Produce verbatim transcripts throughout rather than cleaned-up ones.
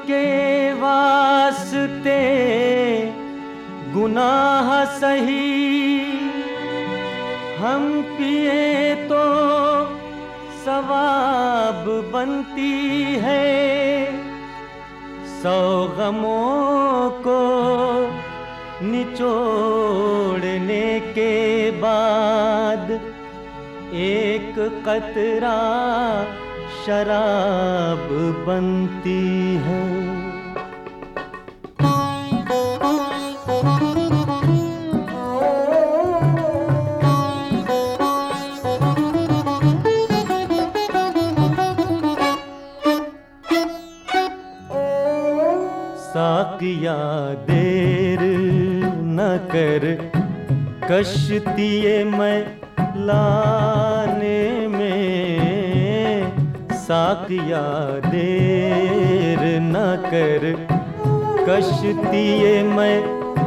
के वास्ते गुनाह सही, हम पिए तो सवाब बनती है। सौ गमों को निचोड़ने के बाद एक कतरा शराब बनती है। साकिया देर न कर कश्तिए मैं लाने में, साकिया देर न कर कश्तिए मैं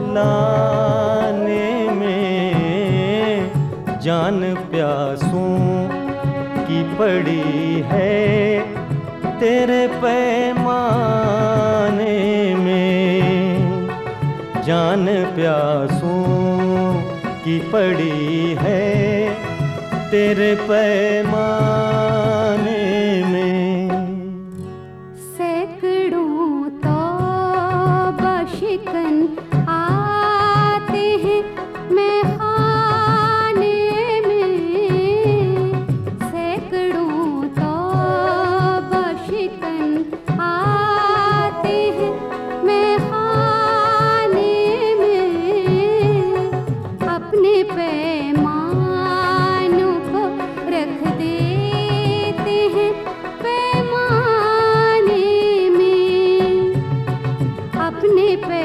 लाने में। जान प्यासों की पड़ी है तेरे पैमाने में, जान प्यासों की पड़ी है तेरे पैमाने में। सैकड़ों तौबा शिकन आते हैं मैं खाने में, सैकड़ों तौबा शिकन आते हैं मैं खाने में। अपने पैमानों को रख देते हैं पैमाने में, अपने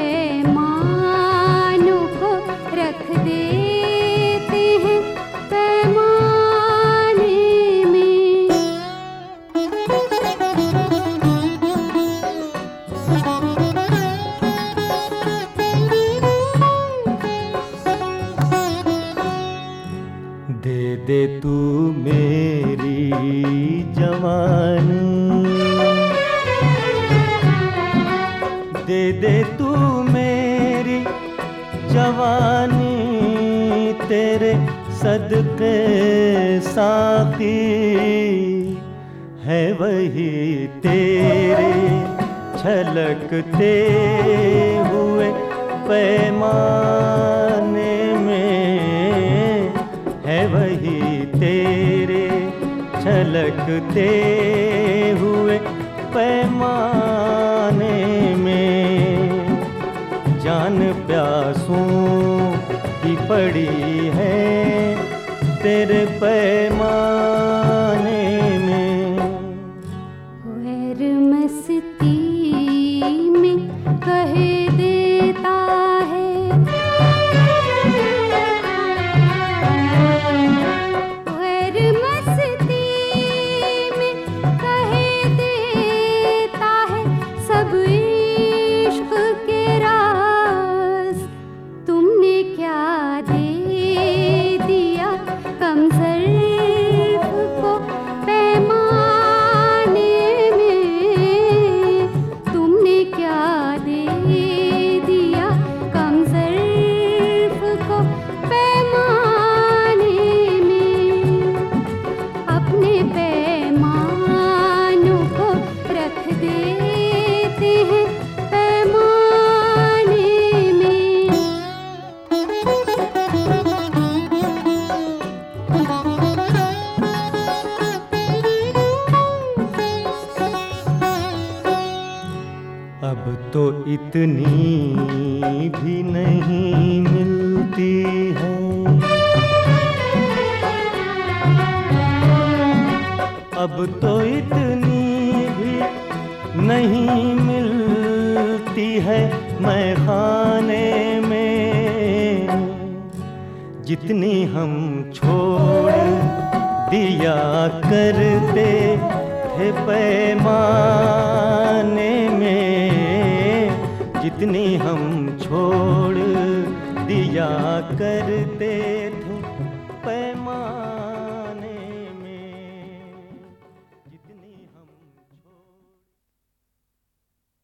पैमानों को रख देते हैं पैमाने में। दे दे तू मेरी जवानी, दे दे तू मेरी जवानी, तेरे सदके साकी है वही तेरे छलकते हुए पैमाने में, है वही तेरे छलकते हुए पैमाने में। जान प्यासों की पड़ी है तेरे पैमाने में। गैर मस्ती में कह देता है, गैर मस्ती में कह देता है सब इश्क के राज। तुमने क्या दे दिया कमज़र्फ़ को पैमाने में, तुमने क्या दे दिया कमज़र्फ़ को पैमाने में। अपने पैमानों को रख देते हैं पैमाने में। अब तो इतनी भी नहीं मिलती है, अब तो इतनी भी नहीं मिलती है मैं खाने में, जितनी हम छोड़ दिया करते थे पैमाने में, जितनी हम छोड़ दिया करते